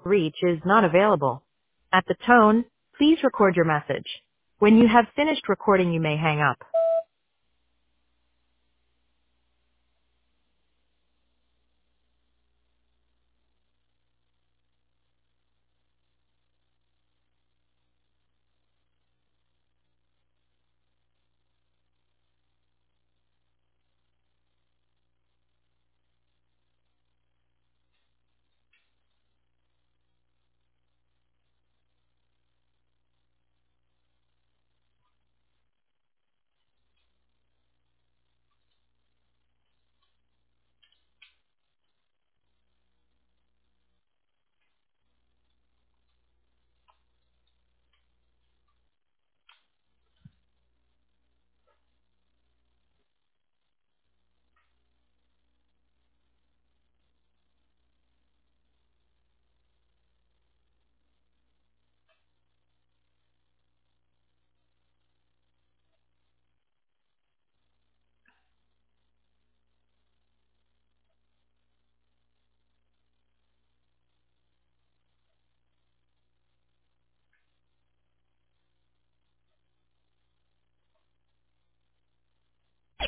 reach is not available. At the tone, please record your message. When you have finished recording, you may hang up.